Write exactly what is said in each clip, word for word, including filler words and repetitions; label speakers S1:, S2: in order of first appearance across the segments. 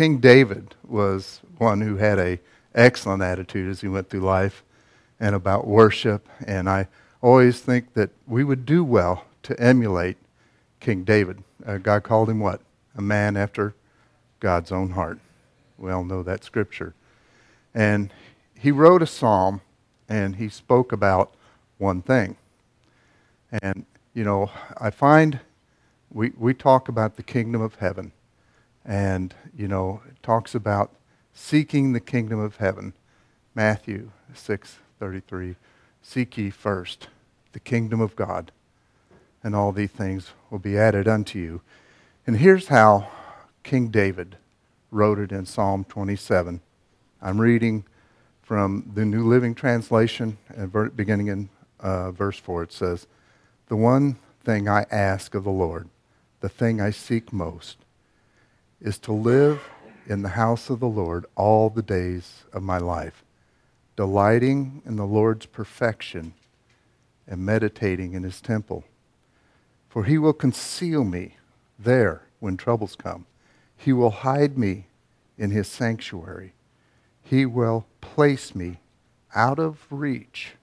S1: King David was one who had a excellent attitude as he went through life and about worship. And I always think that we would do well to emulate King David. Uh, God called him what? A man after God's own heart. We all know that scripture. And he wrote a psalm, and he spoke about one thing. And, you know, I find we, we talk about the kingdom of heaven. And, you know, it talks about seeking the kingdom of heaven. Matthew six thirty-three, seek ye first the kingdom of God, and all these things will be added unto you. And here's how King David wrote it in Psalm twenty-seven. I'm reading from the New Living Translation, and beginning in uh, verse four. It says, "The one thing I ask of the Lord, the thing I seek most, is to live in the house of the Lord all the days of my life, delighting in the Lord's perfection and meditating in his temple. For he will conceal me there when troubles come. He will hide me in his sanctuary. He will place me out of reach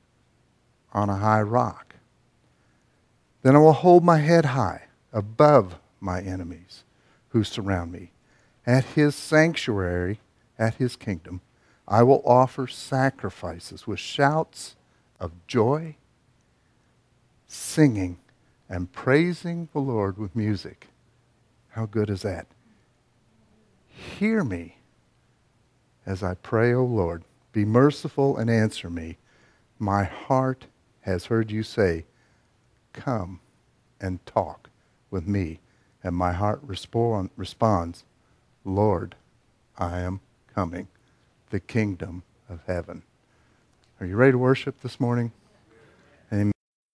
S1: on a high rock. Then I will hold my head high above my enemies who surround me. At his sanctuary, at his kingdom, I will offer sacrifices with shouts of joy, singing and praising the Lord with music." How good is that? "Hear me as I pray, O Lord. Be merciful and answer me. My heart has heard you say, 'Come and talk with me.' And my heart respond, responds, 'Lord, I am coming, the kingdom of heaven.'" Are you ready to worship this morning? Amen.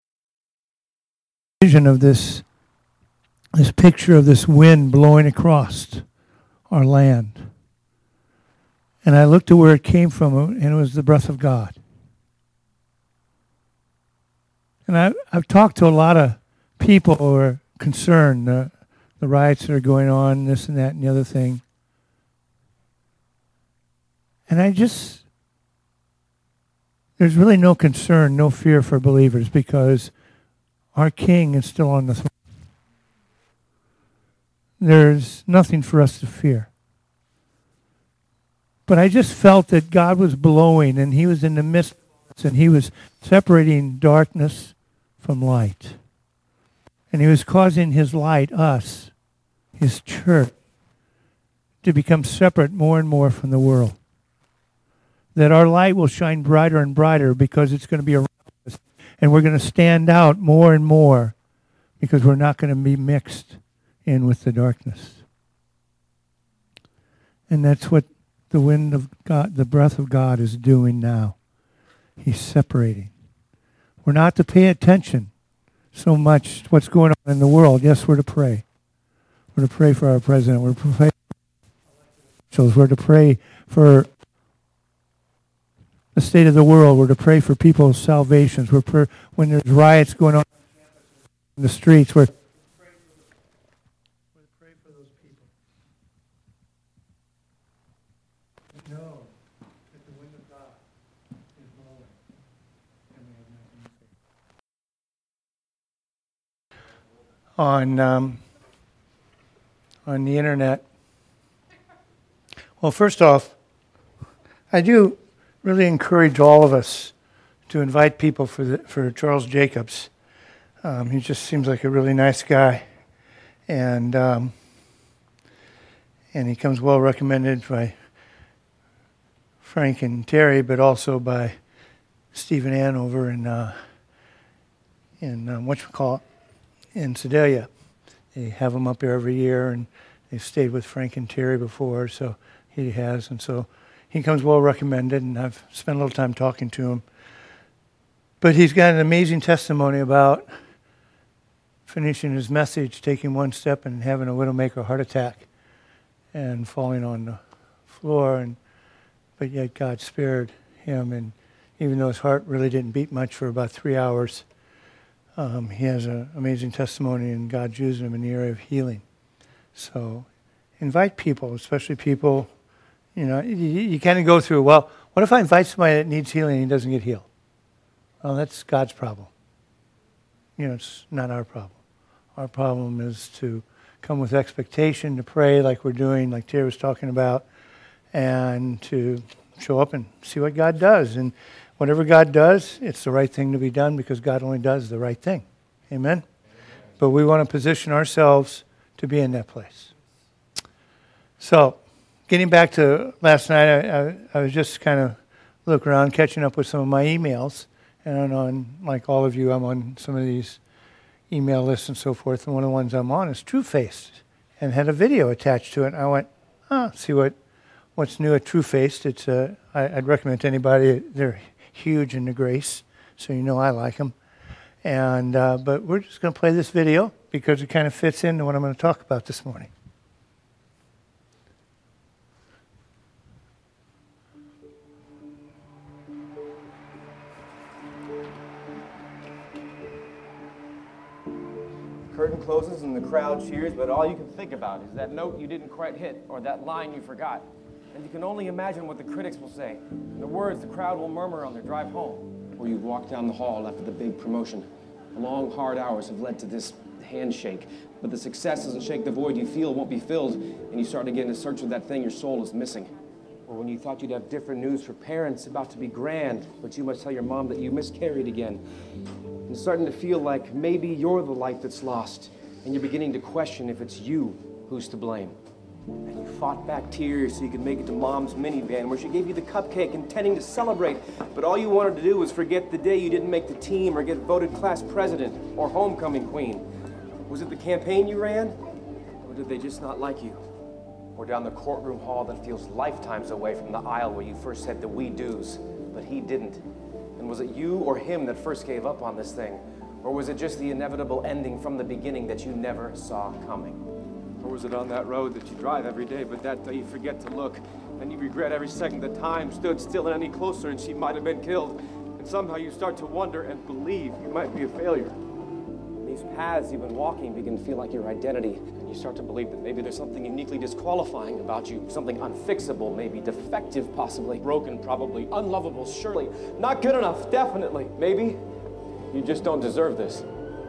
S2: Vision of this, this picture of this wind blowing across our land. And I looked to where it came from, and it was the breath of God. And I, I've talked to a lot of people who are concerned, uh, the riots that are going on, this and that and the other thing. And I just, there's really no concern, no fear for believers, because our King is still on the throne. There's nothing for us to fear. But I just felt that God was blowing, and he was in the midst of us, and he was separating darkness from light. And he was causing his light, us, his church, to become separate more and more from the world. That our light will shine brighter and brighter because it's going to be around us. And we're going to stand out more and more because we're not going to be mixed in with the darkness. And that's what the wind of God, the breath of God is doing now. He's separating. We're not to pay attention so much to what's going on in the world. Yes, we're to pray. We're to pray for our president. We're to pray for officials. We're to pray for the state of the world. We're to pray for people's salvations. We're pray, when there's riots going on in the streets, we're, we're to pray for those people. We know that the wind of God is blowing, and we have nothing to fear. On um, on the internet. Well, first off, I do really encourage all of us to invite people for the, for Charles Jacobs. Um, he just seems like a really nice guy, and um, and he comes well recommended by Frank and Terry, but also by Stephen Anover in uh, in um, whatchamacallit, in Sedalia. They have him up there every year, and they've stayed with Frank and Terry before, so he has, and so he comes well recommended, and I've spent a little time talking to him. But he's got an amazing testimony about finishing his message, taking one step and having a widowmaker heart attack and falling on the floor, and but yet God spared him, and even though his heart really didn't beat much for about three hours, um, he has an amazing testimony, and God's using him in the area of healing. So invite people, especially people, you know, you, you kind of go through, well, what if I invite somebody that needs healing and he doesn't get healed? Well, that's God's problem. You know, it's not our problem. Our problem is to come with expectation, to pray like we're doing, like Terry was talking about, and to show up and see what God does. And whatever God does, it's the right thing to be done because God only does the right thing. Amen? Amen. But we want to position ourselves to be in that place. So, getting back to last night, I, I, I was just kind of looking around, catching up with some of my emails. And on, like all of you, I'm on some of these email lists and so forth. And one of the ones I'm on is TrueFaced and had a video attached to it. And I went, oh, see what what's new at TrueFaced. It's uh, I, I'd recommend to anybody. They're huge in the grace, so you know I like them. And uh, but we're just going to play this video because it kind of fits into what I'm going to talk about this morning.
S3: Curtain closes and the crowd cheers, but all you can think about is that note you didn't quite hit or that line you forgot. And you can only imagine what the critics will say, and the words the crowd will murmur on their drive home. Or you walk down the hall after the big promotion. The long, hard hours have led to this handshake, but the success doesn't shake the void you feel won't be filled, and you start again to search for that thing your soul is missing. Or when you thought you'd have different news for parents about to be grand, but you must tell your mom that you miscarried again. And starting to feel like maybe you're the life that's lost, and you're beginning to question if it's you who's to blame. And you fought back tears so you could make it to Mom's minivan, where she gave you the cupcake intending to celebrate, but all you wanted to do was forget the day you didn't make the team or get voted class president or homecoming queen. Was it the campaign you ran? Or did they just not like you? Or down the courtroom hall that feels lifetimes away from the aisle where you first said the we do's, but he didn't? And was it you or him that first gave up on this thing? Or was it just the inevitable ending from the beginning that you never saw coming? Or was it on that road that you drive every day, but that day you forget to look, and you regret every second the time stood still and any closer and she might have been killed, and somehow you start to wonder and believe you might be a failure. These paths you've been walking begin to feel like your identity, and you start to believe that maybe there's something uniquely disqualifying about you, something unfixable, maybe defective possibly, broken probably, unlovable surely, not good enough definitely, maybe you just don't deserve this.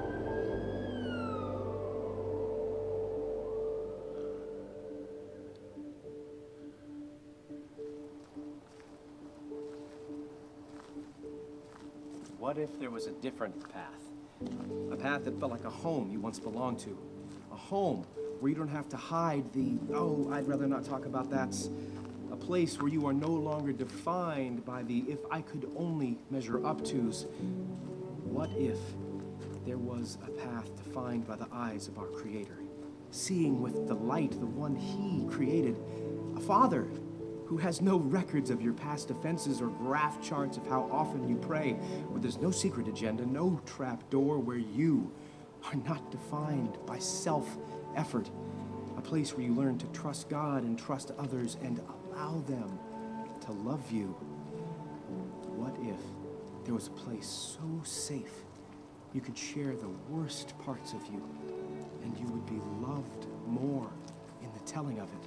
S3: What if there was a different path? A path that felt like a home you once belonged to. A home where you don't have to hide the, oh, I'd rather not talk about that. A place where you are no longer defined by the if I could only measure up to's. What if there was a path defined by the eyes of our Creator? Seeing with the light, the one He created. A Father who has no records of your past offenses or graph charts of how often you pray, where there's no secret agenda, no trap door, where you are not defined by self-effort. A place where you learn to trust God and trust others and allow them to love you. What if there was a place so safe you could share the worst parts of you and you would be loved more in the telling of it?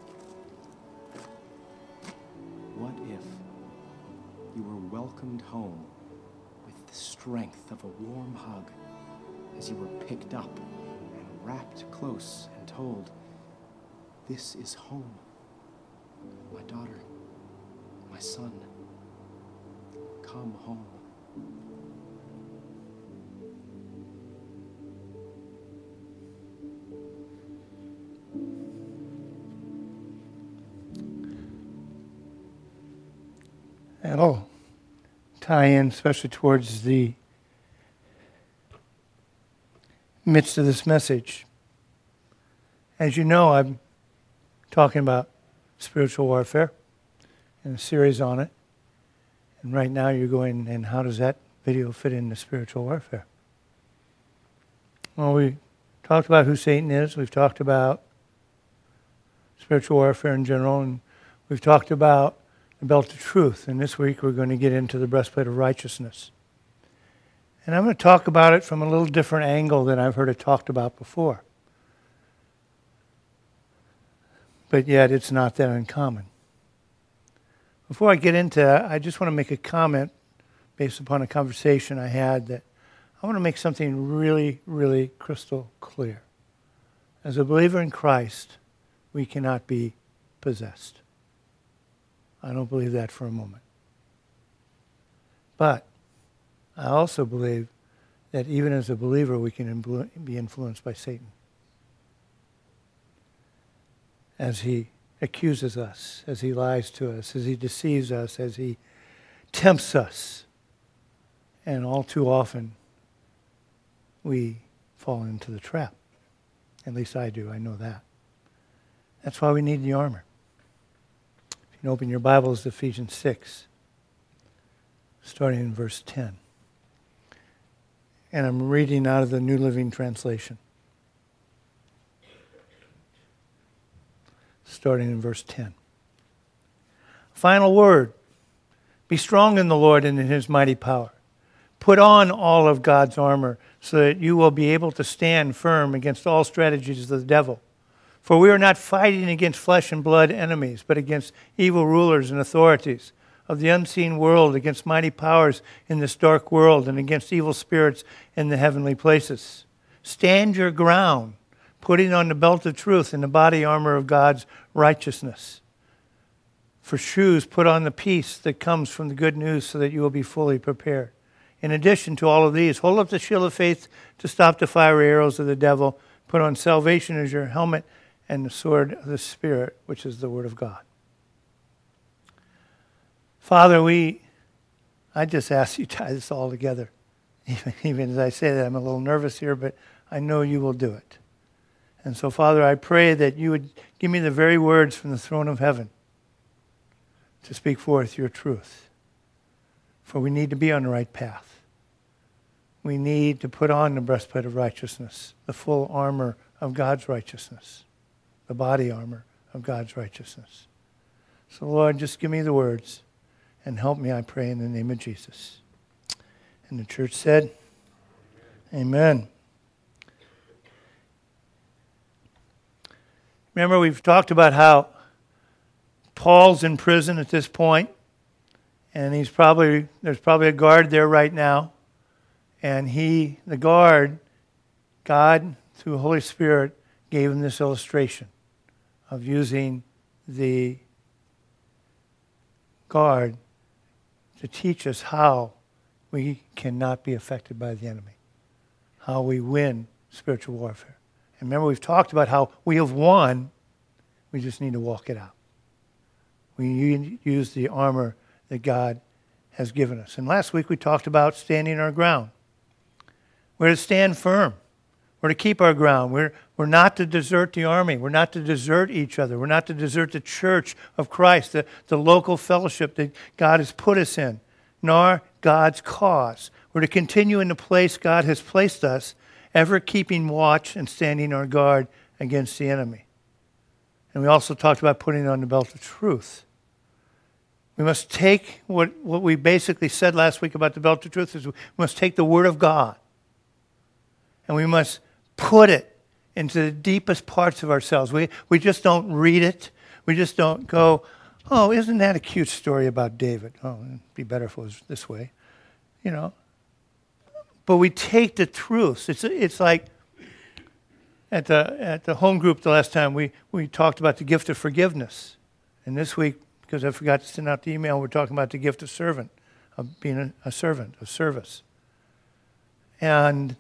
S3: What if you were welcomed home with the strength of a warm hug as you were picked up and wrapped close and told, this is home, my daughter, my son, come home.
S2: That'll tie in, especially towards the midst of this message. As you know, I'm talking about spiritual warfare and a series on it. And right now you're going, and how does that video fit into spiritual warfare? Well, we talked about who Satan is. We've talked about spiritual warfare in general, and we've talked about the belt of truth. And this week we're going to get into the breastplate of righteousness. And I'm going to talk about it from a little different angle than I've heard it talked about before. but yet it's not that uncommon. Before I get into that, I just want to make a comment based upon a conversation I had that I want to make something really, really crystal clear. As a believer in Christ, we cannot be possessed. I don't believe that for a moment. But I also believe that even as a believer, we can influ- be influenced by Satan. As he accuses us, as he lies to us, as he deceives us, as he tempts us. And all too often, we fall into the trap. At least I do, I know that. That's why we need the armor. If you can open your Bibles to Ephesians six, starting in verse ten. And I'm reading out of the New Living Translation. Starting in verse ten. Final word. Be strong in the Lord and in his mighty power. Put on all of God's armor so that you will be able to stand firm against all strategies of the devil. For we are not fighting against flesh and blood enemies, but against evil rulers and authorities of the unseen world, against mighty powers in this dark world, and against evil spirits in the heavenly places. Stand your ground, putting on the belt of truth and the body armor of God's righteousness. For shoes, put on the peace that comes from the good news so that you will be fully prepared. In addition to all of these, hold up the shield of faith to stop the fiery arrows of the devil. Put on salvation as your helmet and the sword of the Spirit, which is the Word of God. Father, we, I just ask you to tie this all together. Even, even as I say that, I'm a little nervous here, but I know you will do it. And so, Father, I pray that you would give me the very words from the throne of heaven to speak forth your truth. For we need to be on the right path. We need to put on the breastplate of righteousness, the full armor of God's righteousness, the body armor of God's righteousness. So, Lord, just give me the words and help me, I pray, in the name of Jesus. And the church said, Amen. Remember, we've talked about how Paul's in prison at this point, and he's probably there's probably a guard there right now, and he, the guard, God, through the Holy Spirit, gave him this illustration of using the guard to teach us how we cannot be affected by the enemy, how we win spiritual warfare. And remember, we've talked about how we have won, we just need to walk it out. We use the armor that God has given us. And last week we talked about standing our ground. We're to stand firm. We're to keep our ground. We're, we're not to desert the army. We're not to desert each other. We're not to desert the church of Christ, the, the local fellowship that God has put us in, nor God's cause. We're to continue in the place God has placed us, ever keeping watch and standing our guard against the enemy. And we also talked about putting on the belt of truth. We must take what, what we basically said last week about the belt of truth is we must take the Word of God and we must put it into the deepest parts of ourselves. We, we just don't read it. We just don't go, oh, isn't that a cute story about David? Oh, it'd be better if it was this way. You know. But we take the truths. It's, it's like at the, at the home group the last time we, we talked about the gift of forgiveness. And this week, because I forgot to send out the email, we're talking about the gift of servant, of being a, a servant, of service. And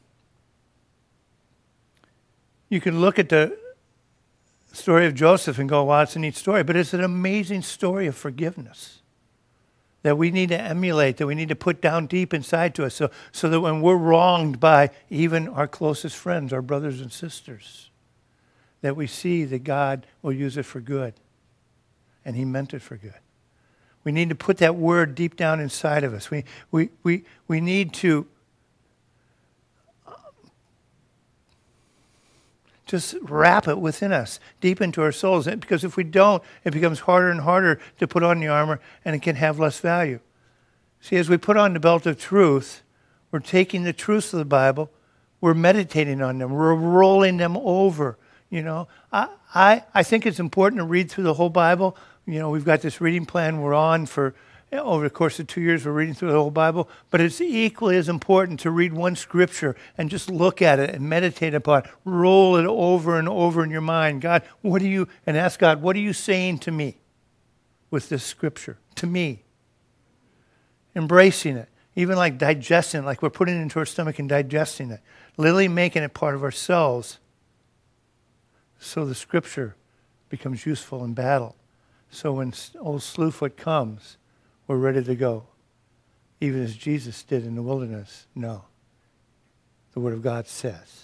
S2: you can look at the story of Joseph and go, wow, it's a neat story. But it's an amazing story of forgiveness that we need to emulate, that we need to put down deep inside to us so, so that when we're wronged by even our closest friends, our brothers and sisters, that we see that God will use it for good. And he meant it for good. We need to put that word deep down inside of us. We, we, we, we need to just wrap it within us, deep into our souls. Because if we don't, it becomes harder and harder to put on the armor, and it can have less value. See, as we put on the belt of truth, we're taking the truths of the Bible, we're meditating on them, we're rolling them over. You know, I, I, I think it's important to read through the whole Bible. You know, we've got this reading plan we're on for, you know, over the course of two years, we're reading through the whole Bible. But it's equally as important to read one scripture and just look at it and meditate upon it. Roll it over and over in your mind. God, what are you, and ask God, what are you saying to me with this scripture? To me. Embracing it. Even like digesting it, like we're putting it into our stomach and digesting it. Literally making it part of ourselves. So the scripture becomes useful in battle. So when old Slewfoot comes, we're ready to go. Even as Jesus did in the wilderness. No. The Word of God says.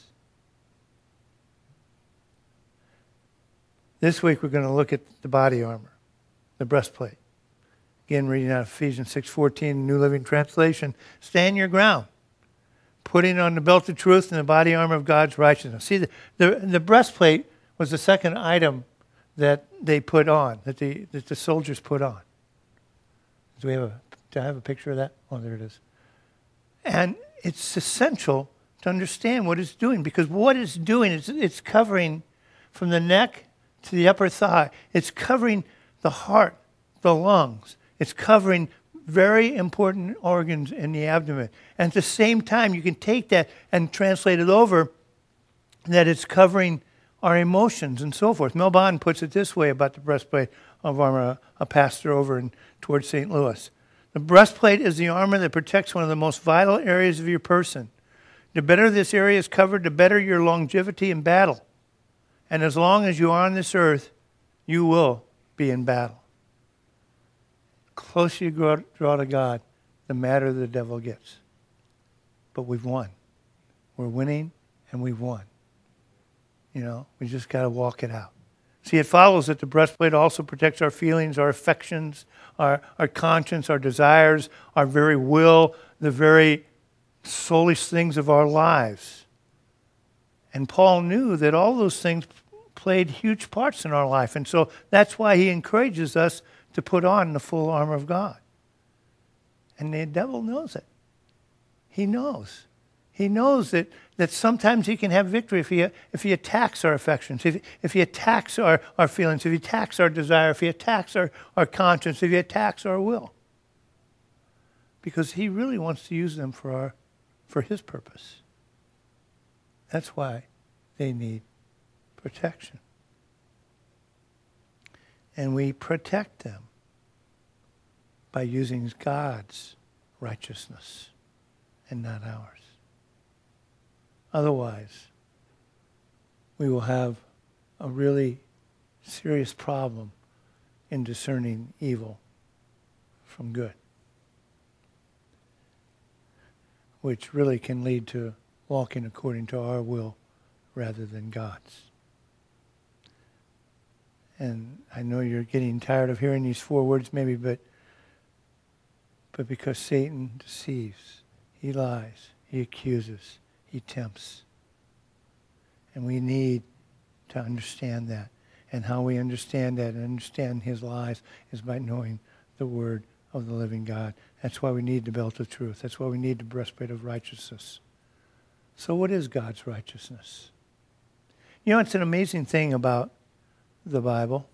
S2: This week we're going to look at the body armor, the breastplate. Again, reading out of Ephesians six fourteen, New Living Translation. Stand your ground. Putting on the belt of truth and the body armor of God's righteousness. See, the, the, the breastplate was the second item that they put on, that the, that the soldiers put on. Do we have a, do I have a picture of that? Oh, there it is. And it's essential to understand what it's doing, because what it's doing is it's covering from the neck to the upper thigh. It's covering the heart, the lungs. It's covering very important organs in the abdomen. And at the same time, you can take that and translate it over that it's covering our emotions and so forth. Mel Bond puts it this way about the breastplate of armor, a pastor over in, towards Saint Louis. The breastplate is the armor that protects one of the most vital areas of your person. The better this area is covered, the better your longevity in battle. And as long as you are on this earth, you will be in battle. The closer you draw, draw to God, the madder the devil gets. But we've won. We're winning, and we've won. You know, we just got to walk it out. See, it follows that the breastplate also protects our feelings, our affections, our, our conscience, our desires, our very will, the very soulish things of our lives. And Paul knew that all those things played huge parts in our life. And so that's why he encourages us to put on the full armor of God. And the devil knows it. He knows. He knows that, that sometimes he can have victory if he, if he attacks our affections, if, if he attacks our, our feelings, if he attacks our desire, if he attacks our, our conscience, if he attacks our will. Because he really wants to use them for, our, for his purpose. That's why they need protection. And we protect them by using God's righteousness and not ours. Otherwise, we will have a really serious problem in discerning evil from good, which really can lead to walking according to our will rather than God's. And I know you're getting tired of hearing these four words maybe, but but because Satan deceives, he lies, he accuses, he tempts. And we need to understand that. And how we understand that and understand his lies is by knowing the word of the living God. That's why we need the belt of truth. That's why we need the breastplate of righteousness. So what is God's righteousness? You know, it's an amazing thing about the Bible.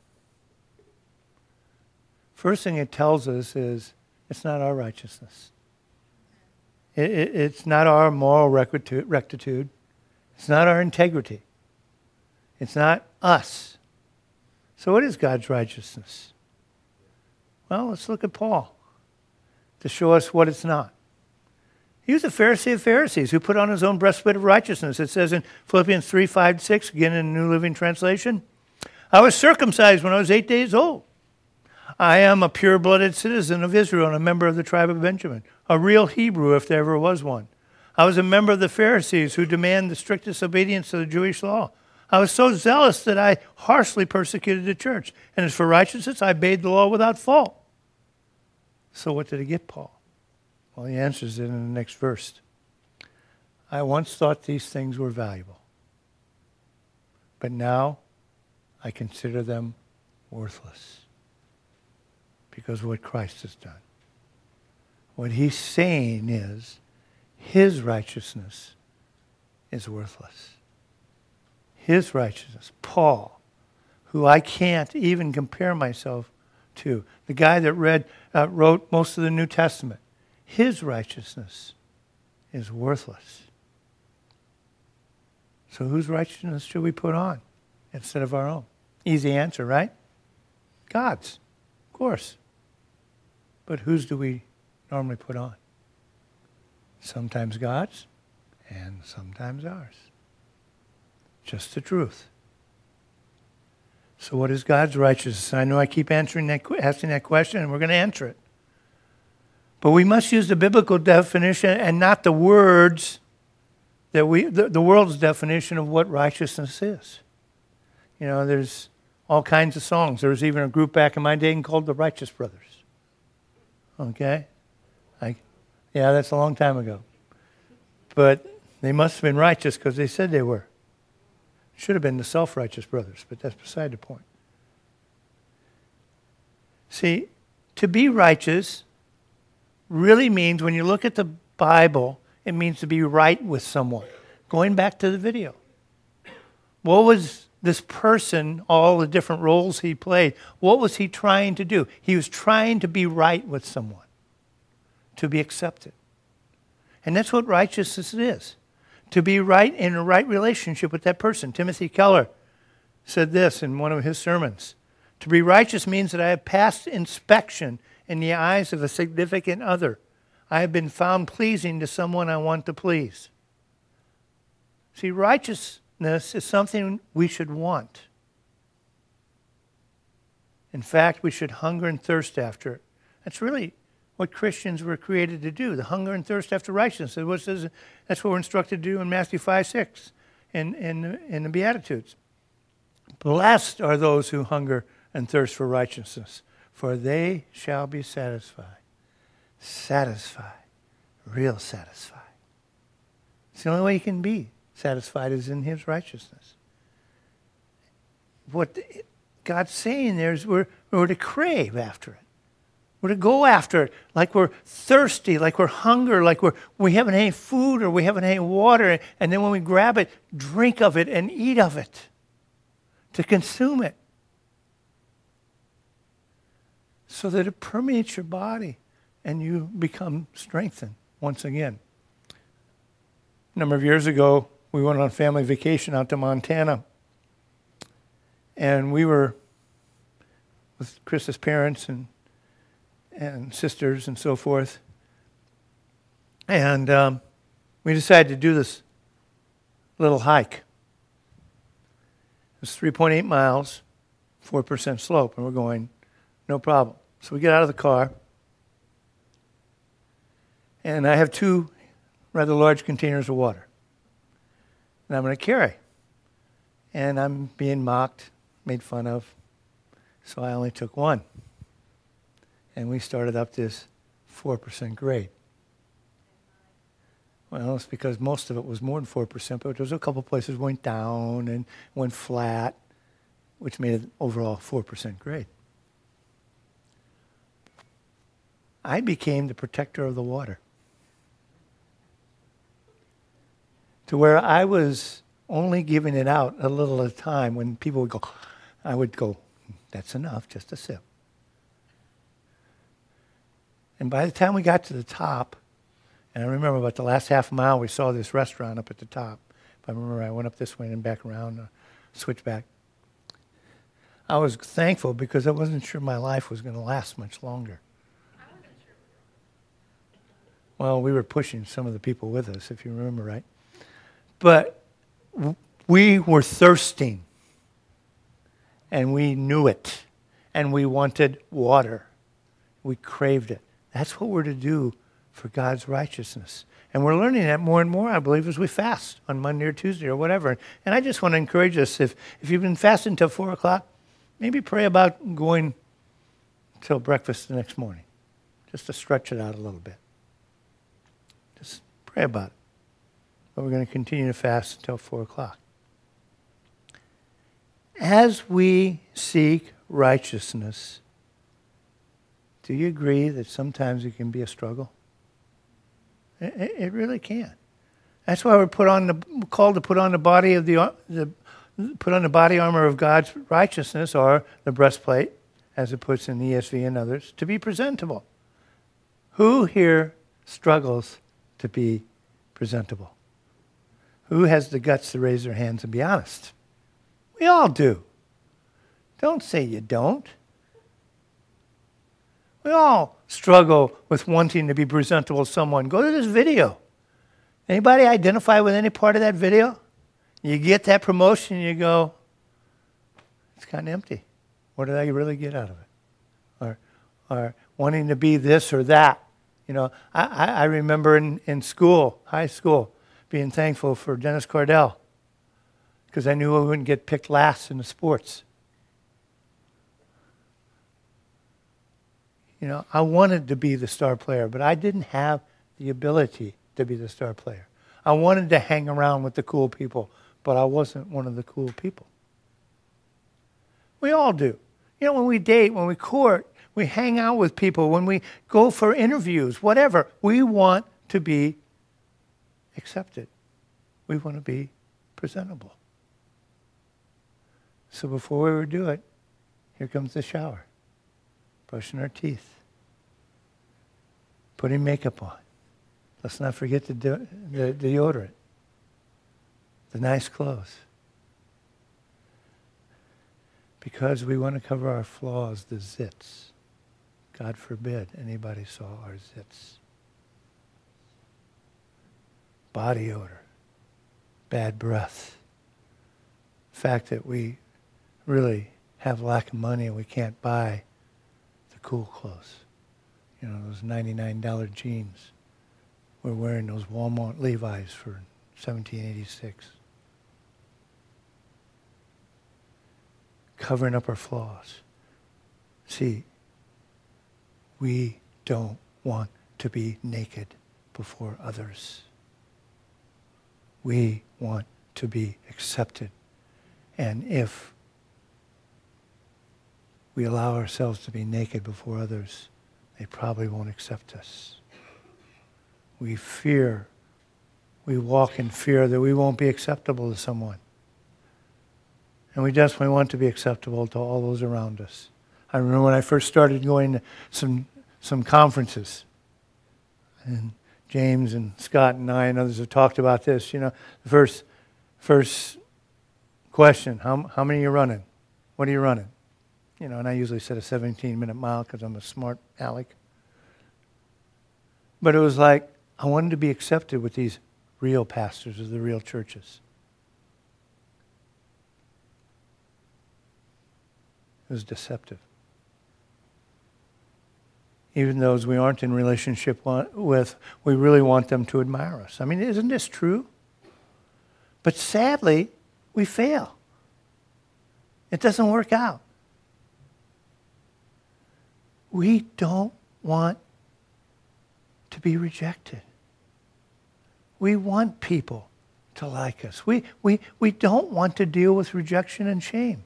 S2: First thing it tells us is it's not our righteousness. It, it, it's not our moral rectitude. It's not our integrity. It's not us. So what is God's righteousness? Well, let's look at Paul to show us what it's not. He was a Pharisee of Pharisees who put on his own breastplate of righteousness. It says in Philippians three, five, six, again in the New Living Translation, I was circumcised when I was eight days old. I am a pure-blooded citizen of Israel and a member of the tribe of Benjamin, a real Hebrew if there ever was one. I was a member of the Pharisees who demand the strictest obedience to the Jewish law. I was so zealous that I harshly persecuted the church. And as for righteousness, I obeyed the law without fault. So what did he get, Paul? Well, he answers it in the next verse. I once thought these things were valuable, but now I consider them worthless because of what Christ has done. What he's saying is his righteousness is worthless. His righteousness, Paul, who I can't even compare myself to, the guy that read, uh, wrote most of the New Testament, his righteousness is worthless. So whose righteousness should we put on instead of our own? Easy answer, right? God's, of course. But whose do we normally put on? Sometimes God's and sometimes ours. Just the truth. So what is God's righteousness? I know I keep answering that, asking that question, and we're going to answer it. But we must use the biblical definition and not the words that we, the, the world's definition of what righteousness is. You know, there's all kinds of songs. There was even a group back in my day called the Righteous Brothers. Okay? I, yeah, that's a long time ago. But they must have been righteous because they said they were. Should have been the self-righteous brothers, but that's beside the point. See, to be righteous really means, when you look at the Bible, it means to be right with someone. Going back to the video. What was this person, all the different roles he played, what was he trying to do? He was trying to be right with someone, to be accepted. And that's what righteousness is. To be right in a right relationship with that person. Timothy Keller said this in one of his sermons. To be righteous means that I have passed inspection in the eyes of a significant other. I have been found pleasing to someone I want to please. See, righteousness is something we should want. In fact, we should hunger and thirst after it. That's really what Christians were created to do, the hunger and thirst after righteousness. That's what we're instructed to do in Matthew five, six, in, in, in the Beatitudes. Blessed are those who hunger and thirst for righteousness, for they shall be satisfied. Satisfied. Real satisfied. It's the only way you can be satisfied is in his righteousness. What God's saying there is we're, we're to crave after it. We're to go after it like we're thirsty, like we're hungry, like we're, we haven't any food or we haven't any water. And then when we grab it, drink of it and eat of it. To consume it. So that it permeates your body and you become strengthened once again. A number of years ago, we went on family vacation out to Montana. And we were with Chris's parents and and sisters and so forth. And um, we decided to do this little hike. It was three point eight miles, four percent slope, and we're going, no problem. So we get out of the car, and I have two rather large containers of water. And I'm going to carry. And I'm being mocked, made fun of, so I only took one. And we started up this four percent grade. Well, it's because most of it was more than four percent, but there was a couple places went down and went flat, which made it overall four percent grade. I became the protector of the water. To where I was only giving it out a little at a time. When people would go, I would go, that's enough, just a sip. And by the time we got to the top, and I remember about the last half mile, we saw this restaurant up at the top. If I remember, I went up this way and back around, uh, switched back. I was thankful because I wasn't sure my life was going to last much longer. I wasn't sure. Well, we were pushing some of the people with us, if you remember right. But w- we were thirsting, and we knew it, and we wanted water. We craved it. That's what we're to do for God's righteousness. And we're learning that more and more, I believe, as we fast on Monday or Tuesday or whatever. And I just want to encourage us, if, if you've been fasting until four o'clock, maybe pray about going till breakfast the next morning, just to stretch it out a little bit. Just pray about it. But we're going to continue to fast until four o'clock. As we seek righteousness, do you agree that sometimes it can be a struggle? It, it really can. That's why we're put on the called to put on the body of the, the put on the body armor of God's righteousness, or the breastplate, as it puts in the E S V and others, to be presentable. Who here struggles to be presentable? Who has the guts to raise their hands and be honest? We all do. Don't say you don't. We all struggle with wanting to be presentable to someone. Go to this video. Anybody identify with any part of that video? You get that promotion and you go, it's kind of empty. What did I really get out of it? Or, or wanting to be this or that. You know, I, I, I remember in, in school, high school, being thankful for Dennis Cordell because I knew I wouldn't get picked last in the sports. You know, I wanted to be the star player, but I didn't have the ability to be the star player. I wanted to hang around with the cool people, but I wasn't one of the cool people. We all do. You know, when we date, when we court, we hang out with people, when we go for interviews, whatever, we want to be accepted. We want to be presentable. So before we do it, here comes the shower. Brushing our teeth, putting makeup on. Let's not forget the, de- the deodorant, the nice clothes. Because we want to cover our flaws, the zits. God forbid anybody saw our zits. Body odor, bad breath. The fact that we really have lack of money and we can't buy cool clothes. You know, those ninety-nine dollar jeans. We're wearing those Walmart Levi's for seventeen eighty-six. Covering up our flaws. See, we don't want to be naked before others. We want to be accepted. And if we allow ourselves to be naked before others, they probably won't accept us. We fear, we walk in fear that we won't be acceptable to someone. And we definitely want to be acceptable to all those around us. I remember when I first started going to some, some conferences, and James and Scott and I and others have talked about this. You know, the first, first question, how, how many are you running? What are you running? You know, and I usually said a seventeen-minute mile because I'm a smart aleck. But it was like I wanted to be accepted with these real pastors of the real churches. It was deceptive. Even those we aren't in relationship with, we really want them to admire us. I mean, isn't this true? But sadly, we fail. It doesn't work out. We don't want to be rejected. We want people to like us. We, we, we don't want to deal with rejection and shame.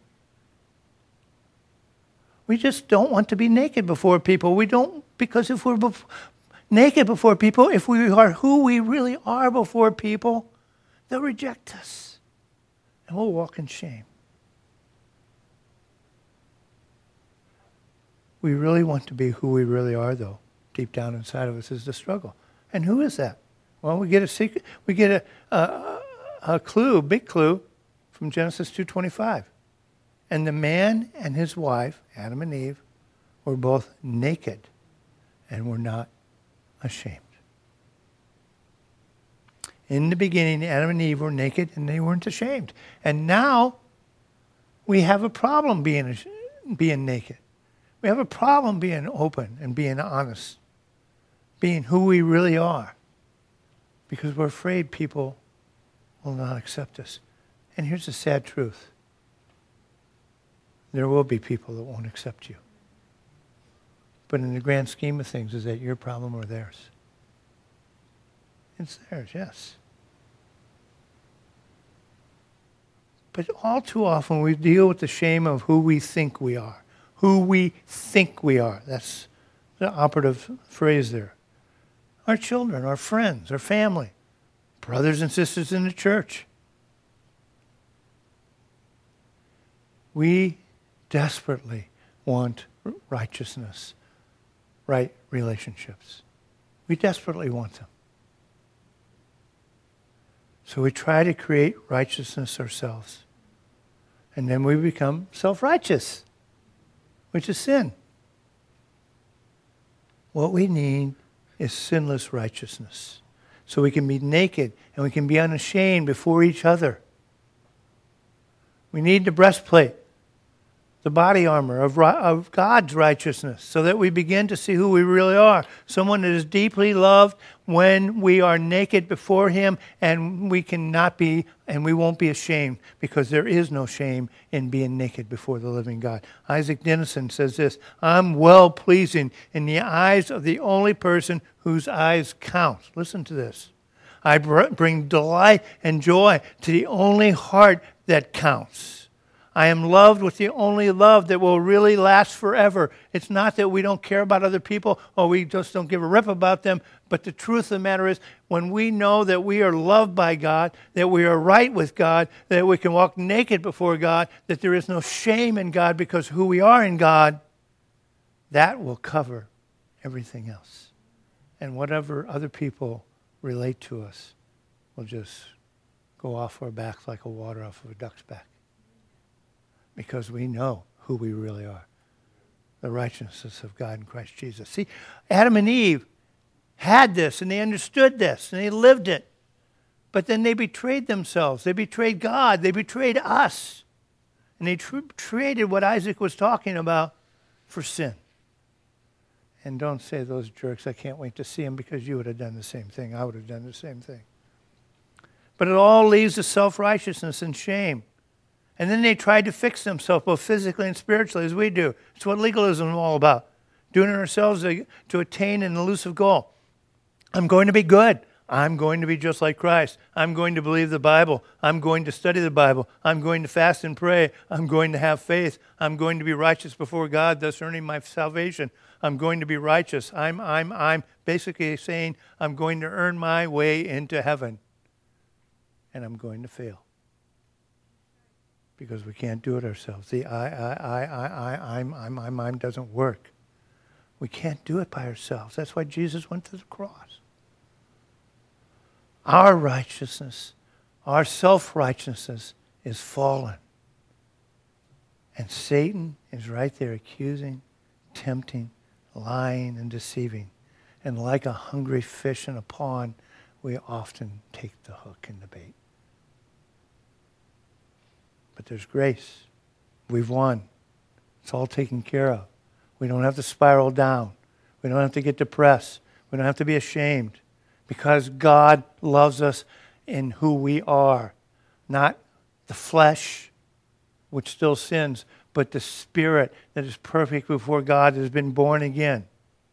S2: We just don't want to be naked before people. We don't, because if we're bef- naked before people, if we are who we really are before people, they'll reject us. And we'll walk in shame. We really want to be who we really are, though. Deep down inside of us is the struggle. And who is that? Well, we get a secret. We get a, a, a clue, a big clue, from Genesis two twenty-five. And the man and his wife, Adam and Eve, were both naked and were not ashamed. In the beginning, Adam and Eve were naked and they weren't ashamed. And now we have a problem being, being naked. We have a problem being open and being honest, being who we really are, because we're afraid people will not accept us. And here's the sad truth. There will be people that won't accept you. But in the grand scheme of things, is that your problem or theirs? It's theirs, yes. But all too often we deal with the shame of who we think we are. Who we think we are. That's the operative phrase there. Our children, our friends, our family, brothers and sisters in the church. We desperately want righteousness, right relationships. We desperately want them. So we try to create righteousness ourselves. And then we become self-righteous, which is sin. What we need is sinless righteousness. So we can be naked and we can be unashamed before each other. We need the breastplate, the body armor of, of God's righteousness, so that we begin to see who we really are. Someone that is deeply loved when we are naked before Him, and we cannot be, and we won't be ashamed, because there is no shame in being naked before the living God. Isaac Dennison says this: I'm well-pleasing in the eyes of the only person whose eyes count. Listen to this. I bring delight and joy to the only heart that counts. I am loved with the only love that will really last forever. It's not that we don't care about other people or we just don't give a rip about them, but the truth of the matter is, when we know that we are loved by God, that we are right with God, that we can walk naked before God, that there is no shame in God because who we are in God, that will cover everything else. And whatever other people relate to us will just go off our backs like a water off of a duck's back. Because we know who we really are. The righteousness of God in Christ Jesus. See, Adam and Eve had this, and they understood this, and they lived it. But then they betrayed themselves. They betrayed God. They betrayed us. And they tr- traded what Isaac was talking about for sin. And don't say those jerks, I can't wait to see them, because you would have done the same thing. I would have done the same thing. But it all leads to self-righteousness and shame. And then they tried to fix themselves both physically and spiritually, as we do. It's what legalism is all about. Doing it ourselves to, to attain an elusive goal. I'm going to be good. I'm going to be just like Christ. I'm going to believe the Bible. I'm going to study the Bible. I'm going to fast and pray. I'm going to have faith. I'm going to be righteous before God, thus earning my salvation. I'm going to be righteous. I'm, I'm, I'm basically saying I'm going to earn my way into heaven. And I'm going to fail. Because we can't do it ourselves. The I, I, I, I, I, I'm, I'm, I'm, I'm doesn't work. We can't do it by ourselves. That's why Jesus went to the cross. Our righteousness, our self-righteousness is fallen. And Satan is right there accusing, tempting, lying, and deceiving. And like a hungry fish in a pond, we often take the hook and the bait. But there's grace. We've won. It's all taken care of. We don't have to spiral down. We don't have to get depressed. We don't have to be ashamed. Because God loves us in who we are. Not the flesh, which still sins, but the spirit that is perfect before God has been born again.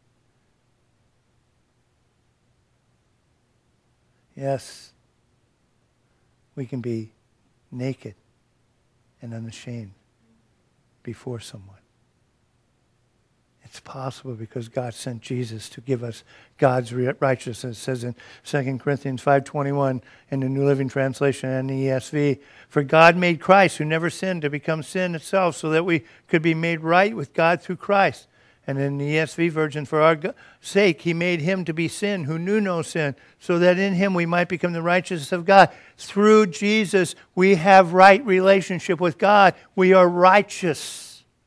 S2: Yes, we can be naked and unashamed before someone. It's possible because God sent Jesus to give us God's righteousness. It says in Second Corinthians five twenty-one in the New Living Translation and the E S V, for God made Christ, who never sinned, to become sin itself, so that we could be made right with God through Christ. And in the E S V version, for our sake, He made Him to be sin, who knew no sin, so that in Him we might become the righteousness of God. Through Jesus, we have right relationship with God. We are righteous.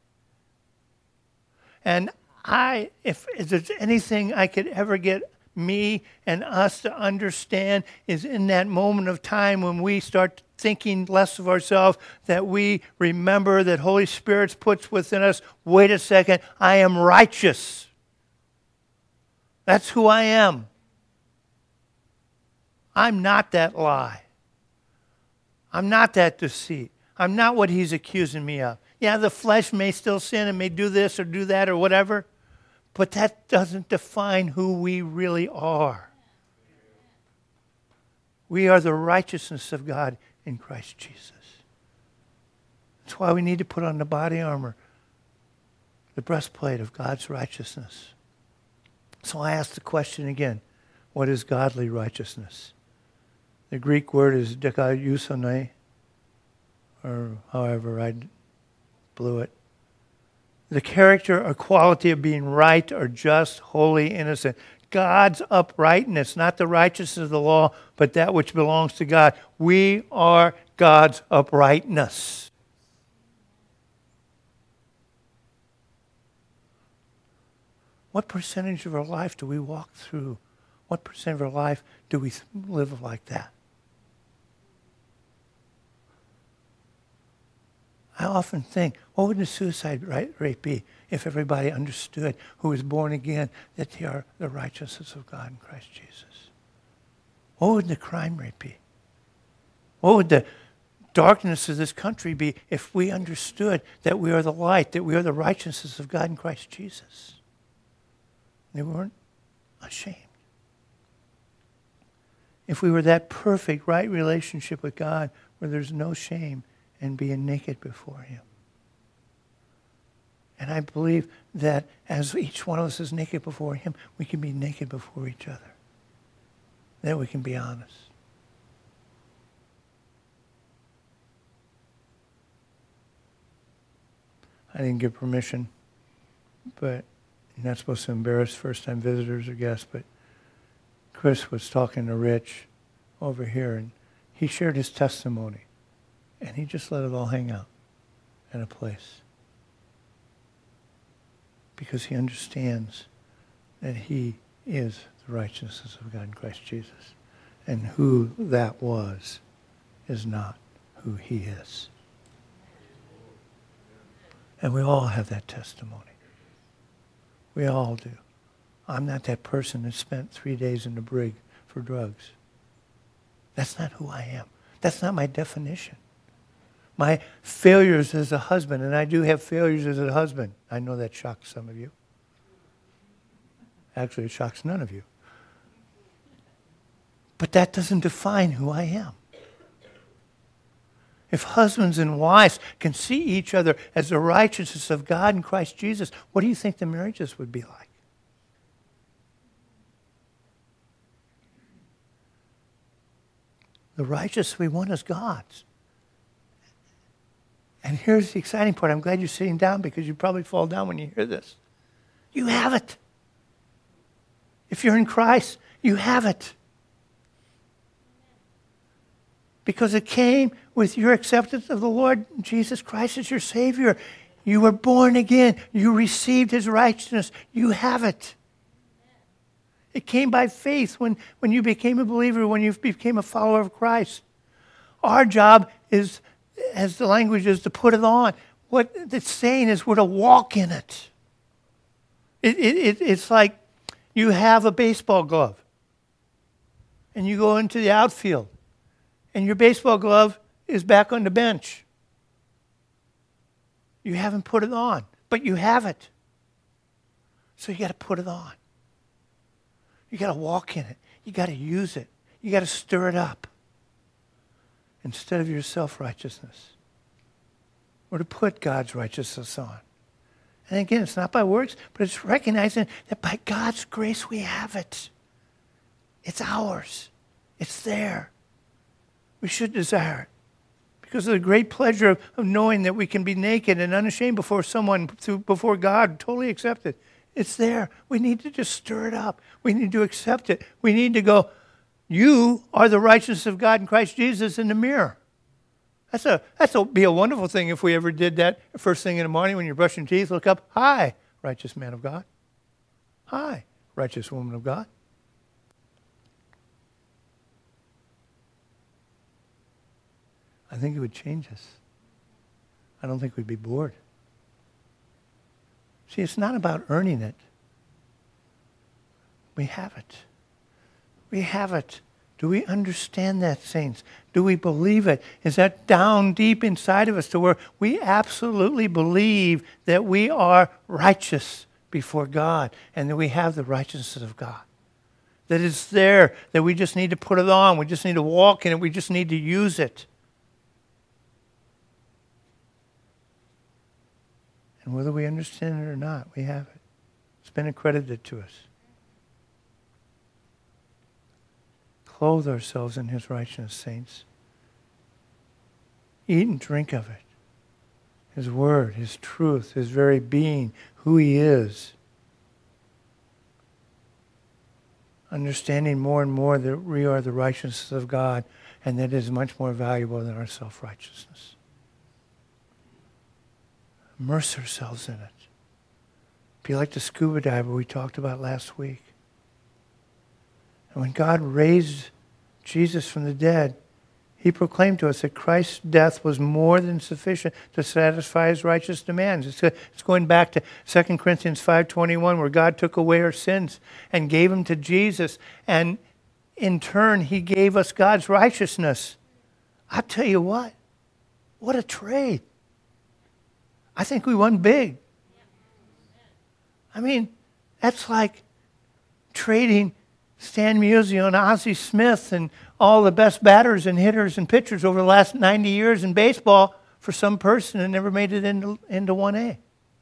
S2: And I, if, if there's anything I could ever get me and us to understand, is in that moment of time when we start thinking less of ourselves, that we remember that Holy Spirit puts within us, wait a second, I am righteous. That's who I am. I'm not that lie. I'm not that deceit. I'm not what he's accusing me of. Yeah, the flesh may still sin and may do this or do that or whatever, but that doesn't define who we really are. We are the righteousness of God in Christ Jesus. That's why we need to put on the body armor, the breastplate of God's righteousness. So I ask the question again, what is godly righteousness? The Greek word is dikaiosune, or however I blew it. The character or quality of being right or just, holy, innocent. God's uprightness, not the righteousness of the law, but that which belongs to God. We are God's uprightness. What percentage of our life do we walk through? What percent of our life do we live like that? I often think, what would the suicide rate be if everybody understood who was born again that they are the righteousness of God in Christ Jesus? What would the crime rate be? What would the darkness of this country be if we understood that we are the light, that we are the righteousness of God in Christ Jesus? They weren't ashamed. If we were that perfect, right relationship with God where there's no shame and being naked before Him. And I believe that as each one of us is naked before Him, we can be naked before each other. That we can be honest. I didn't give permission, but you're not supposed to embarrass first-time visitors or guests, but Chris was talking to Rich over here, and he shared his testimony, and he just let it all hang out in a place because he understands that he is the righteousness of God in Christ Jesus, and who that was is not who he is. And we all have that testimony. We all do. I'm not that person that spent three days in the brig for drugs. That's not who I am. That's not my definition. My failures as a husband, and I do have failures as a husband. I know that shocks some of you. Actually, it shocks none of you. But that doesn't define who I am. If husbands and wives can see each other as the righteousness of God in Christ Jesus, what do you think the marriages would be like? The righteousness we want is God's. And here's the exciting part. I'm glad you're sitting down because you probably fall down when you hear this. You have it. If you're in Christ, you have it. Because it came with your acceptance of the Lord Jesus Christ as your Savior. You were born again. You received His righteousness. You have it. It came by faith when, when you became a believer, when you became a follower of Christ. Our job is, as the language is, to put it on. What it's saying is we're to walk in it. It, it, it. It's like you have a baseball glove and you go into the outfield and your baseball glove is back on the bench. You haven't put it on, but you have it. So you got to put it on. You got to walk in it. You got to use it. You got to stir it up. Instead of your self-righteousness, we're to put God's righteousness on. And again, it's not by works, but it's recognizing that by God's grace we have it. It's ours. It's there. We should desire it because of the great pleasure of, of knowing that we can be naked and unashamed before someone, through, before God, totally accepted. It's there. We need to just stir it up. We need to accept it. We need to go, you are the righteousness of God in Christ Jesus in the mirror. That's a that's a be a wonderful thing if we ever did that first thing in the morning when you're brushing your teeth. Look up, hi, righteous man of God. Hi, righteous woman of God. I think it would change us. I don't think we'd be bored. See, it's not about earning it. We have it. We have it. Do we understand that, saints? Do we believe it? Is that down deep inside of us to where we absolutely believe that we are righteous before God and that we have the righteousness of God? That it's there, that we just need to put it on. We just need to walk in it. We just need to use it. And whether we understand it or not, we have it. It's been accredited to us. Clothe ourselves in His righteousness, saints. Eat and drink of it. His word, His truth, His very being, who He is. Understanding more and more that we are the righteousness of God, and that is much more valuable than our self-righteousness. Immerse ourselves in it. Be like the scuba diver we talked about last week. And when God raised Jesus from the dead, He proclaimed to us that Christ's death was more than sufficient to satisfy His righteous demands. It's, it's going back to Second Corinthians five twenty-one, where God took away our sins and gave them to Jesus. And in turn, He gave us God's righteousness. I'll tell you what, what a trade. I think we won big. I mean, that's like trading Stan Musial and Ozzie Smith and all the best batters and hitters and pitchers over the last ninety years in baseball for some person who never made it into, into one A.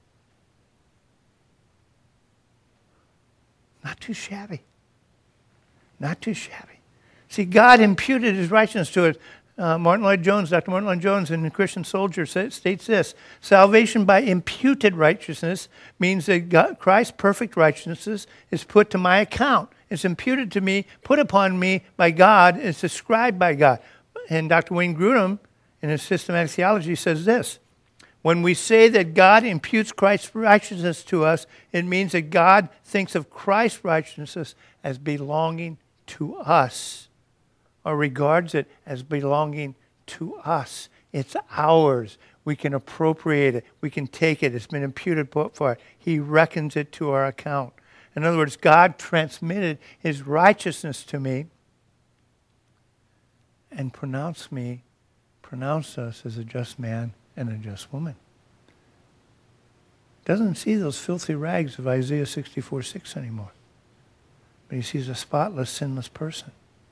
S2: Not too shabby. Not too shabby. See, God imputed His righteousness to it. Uh, Martin Lloyd-Jones, Doctor Martin Lloyd-Jones in The Christian Soldier states this: salvation by imputed righteousness means that God, Christ's perfect righteousness is put to my account. It's imputed to me, put upon me by God. It's ascribed by God. And Doctor Wayne Grudem, in his systematic theology, says this: when we say that God imputes Christ's righteousness to us, it means that God thinks of Christ's righteousness as belonging to us, or regards it as belonging to us. It's ours. We can appropriate it. We can take it. It's been imputed for it. He reckons it to our account. In other words, God transmitted His righteousness to me and pronounced me, pronounced us as a just man and a just woman. Doesn't see those filthy rags of Isaiah sixty-four six anymore. But He sees a spotless, sinless person.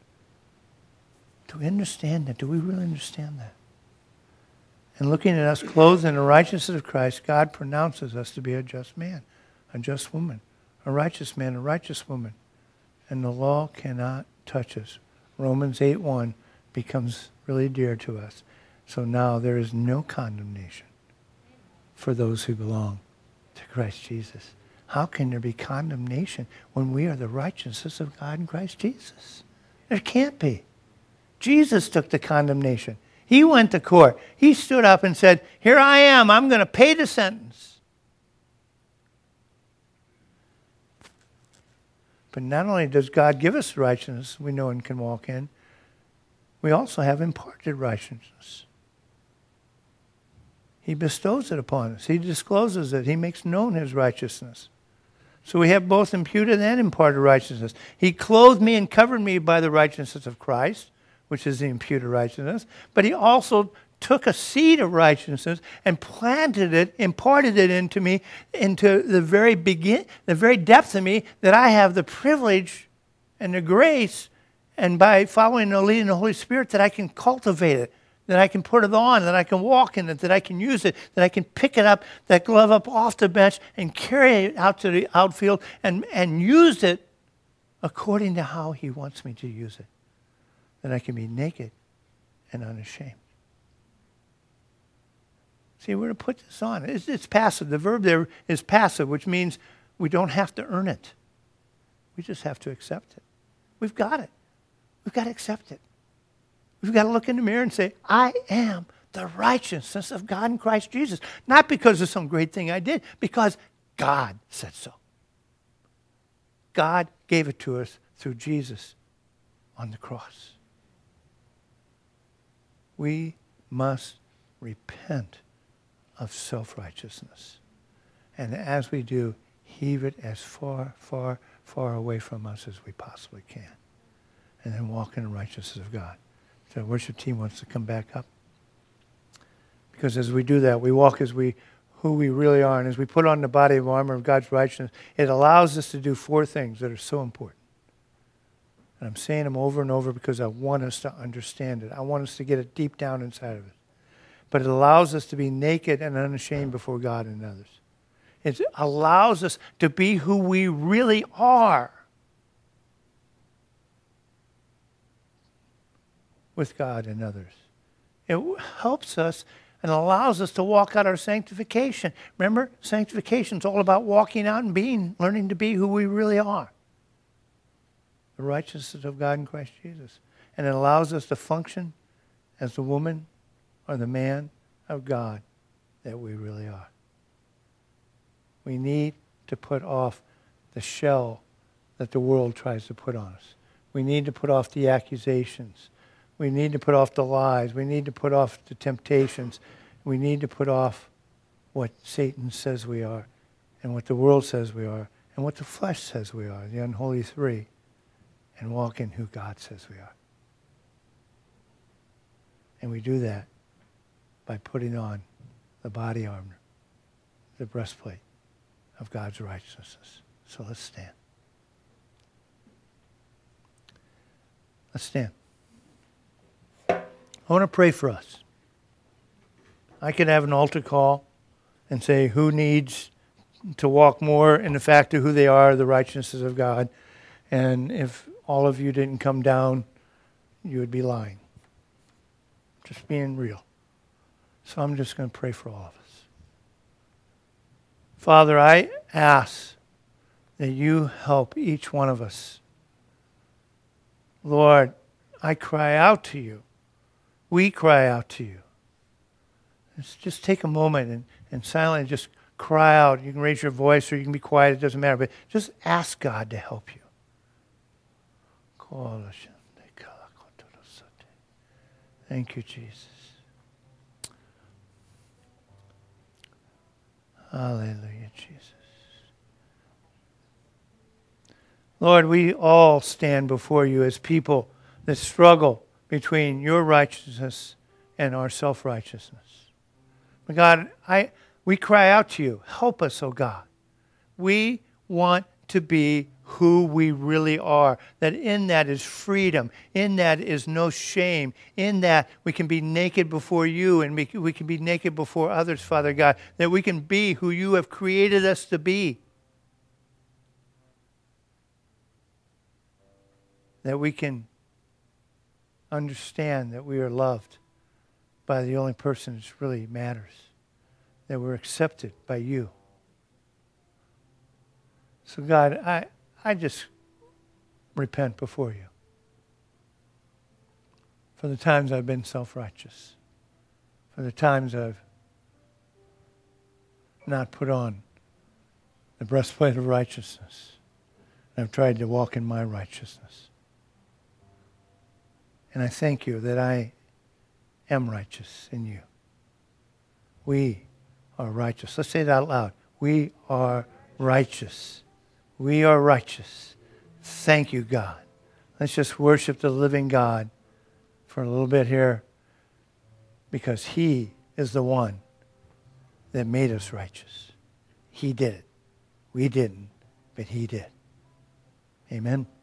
S2: Do we understand that? Do we really understand that? And looking at us clothed in the righteousness of Christ, God pronounces us to be a just man, a just woman, a righteous man, a righteous woman. And the law cannot touch us. Romans eight one becomes really dear to us. So now there is no condemnation for those who belong to Christ Jesus. How can there be condemnation when we are the righteousness of God in Christ Jesus? There can't be. Jesus took the condemnation. He went to court. He stood up and said, here I am. I'm going to pay the sentence. But not only does God give us righteousness we know and can walk in, we also have imparted righteousness. He bestows it upon us. He discloses it. He makes known His righteousness. So we have both imputed and imparted righteousness. He clothed me and covered me by the righteousness of Christ, which is the imputed righteousness. But He also took a seed of righteousness and planted it, imparted it into me, into the very begin, the very depth of me, that I have the privilege and the grace, and by following the leading of the Holy Spirit, that I can cultivate it, that I can put it on, that I can walk in it, that I can use it, that I can pick it up, that glove up off the bench and carry it out to the outfield and, and use it according to how He wants me to use it, that I can be naked and unashamed. See, we're to put this on. It's, it's passive. The verb there is passive, which means we don't have to earn it. We just have to accept it. We've got it. We've got to accept it. We've got to look in the mirror and say, I am the righteousness of God in Christ Jesus. Not because of some great thing I did, because God said so. God gave it to us through Jesus on the cross. We must repent of self-righteousness. And as we do, heave it as far, far, far away from us as we possibly can. And then walk in the righteousness of God. So the worship team wants to come back up. Because as we do that, we walk as we, who we really are. And as we put on the body of armor of God's righteousness, it allows us to do four things that are so important. And I'm saying them over and over because I want us to understand it. I want us to get it deep down inside of it. But it allows us to be naked and unashamed before God and others. It allows us to be who we really are with God and others. It helps us and allows us to walk out our sanctification. Remember, sanctification is all about walking out and being, learning to be who we really are. The righteousness of God in Christ Jesus. And it allows us to function as the woman or the man of God that we really are. We need to put off the shell that the world tries to put on us. We need to put off the accusations. We need to put off the lies. We need to put off the temptations. We need to put off what Satan says we are and what the world says we are and what the flesh says we are, the unholy three, and walk in who God says we are. And we do that by putting on the body armor, the breastplate of God's righteousness. So let's stand. Let's stand. I want to pray for us. I could have an altar call and say who needs to walk more in the fact of who they are, the righteousness of God. And if all of you didn't come down, you would be lying. Just being real. So I'm just going to pray for all of us. Father, I ask that you help each one of us. Lord, I cry out to you. We cry out to you. Let's just take a moment and, and silently just cry out. You can raise your voice or you can be quiet. It doesn't matter. But just ask God to help you. Thank you, Jesus. Hallelujah, Jesus. Lord, we all stand before you as people that struggle between your righteousness and our self-righteousness. But God, I we cry out to you. Help us, oh God. We want to be who we really are. That in that is freedom. In that is no shame. In that we can be naked before you and we, we can be naked before others, Father God. That we can be who you have created us to be. That we can understand that we are loved by the only person that really matters. That we're accepted by you. So God, I, I just repent before you for the times I've been self-righteous, for the times I've not put on the breastplate of righteousness. I've tried to walk in my righteousness. And I thank you that I am righteous in you. We are righteous. Let's say it out loud. We are righteous. We are righteous. Thank you, God. Let's just worship the living God for a little bit here because he is the one that made us righteous. He did it. We didn't, but he did. Amen.